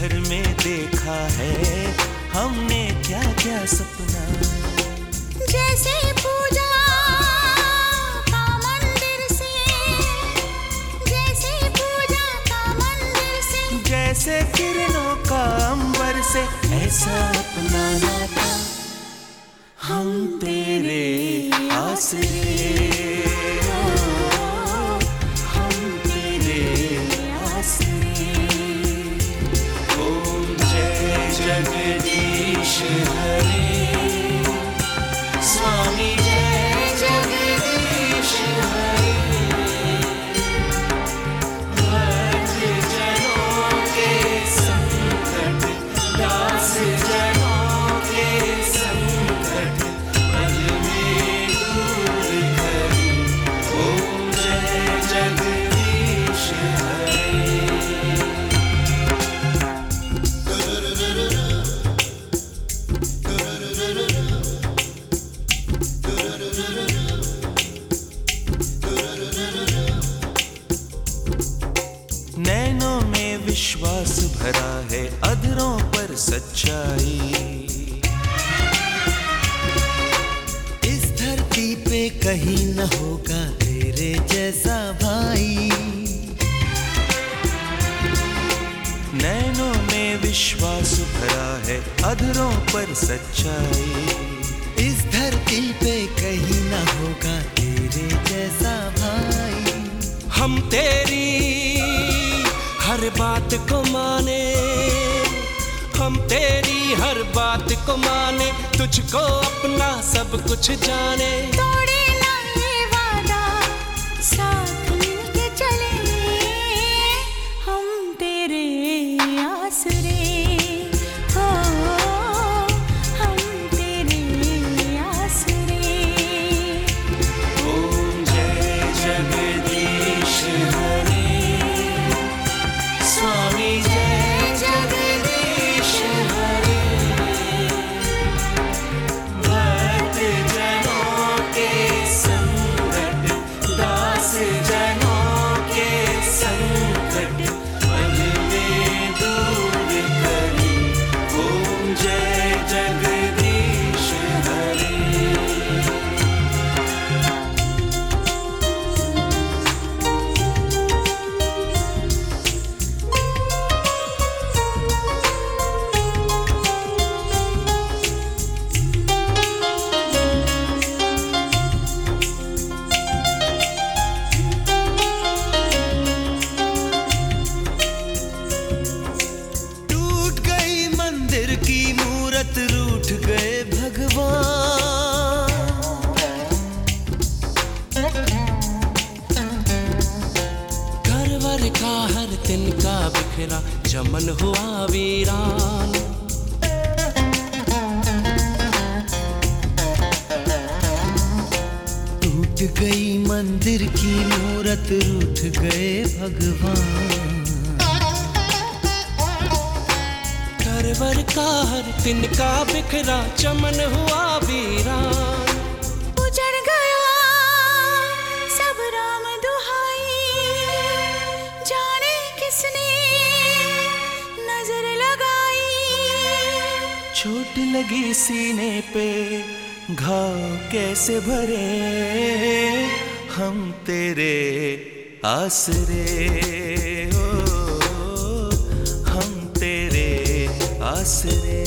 घर में देखा है हमने क्या क्या सपना। जैसे पूजा का मंदिर से, जैसे पूजा का मंदिर से, जैसे किरणों का अंबर से, ऐसा अपना नाता हम तेरे आसरे। जगदीश हरे स्वामी जय जगदीश हरे। भक्त जनों के संकट, दास जनों के संकट, पल में दूर करी। ओम जय जगदीश हरे। नैनों में विश्वास भरा है, अधरों पर सच्चाई। इस धरती पे कहीं न होगा तेरे जैसा भाई। नैनों में विश्वास भरा है, अधरों पर सच्चाई। इस धरती पे कहीं न होगा तेरे जैसा भाई। हम तेरी हर बात को माने, हम तेरी हर बात को माने, तुझको अपना सब कुछ जाने। तोड़े ना ये वादा, साथ मिलके चले, हम तेरे आसरे। हो हम तेरे आसरे। ओम जय जगदीश हरे स्वामी जय जगदीश हरे। भक्त जनों के संकट, दास जनों के संकट, पल में दूर करी। ओम जय जगदीश हरे। टूट गई मंदिर की मूरत, रूठ गए भगवान। घर वर का हर तिनका बिखरा, चमन हुआ वीरान। टूट गई मंदिर की मूरत, रूठ गए भगवान। घर का हर तिनका बिखरा, चमन हुआ वीरान। उजड़ गया सब राम दुहाई, जाने किसने नजर लगाई। चोट लगी सीने पे, घाव कैसे भरे, हम तेरे आसरे। हो हम तेरे आसरे।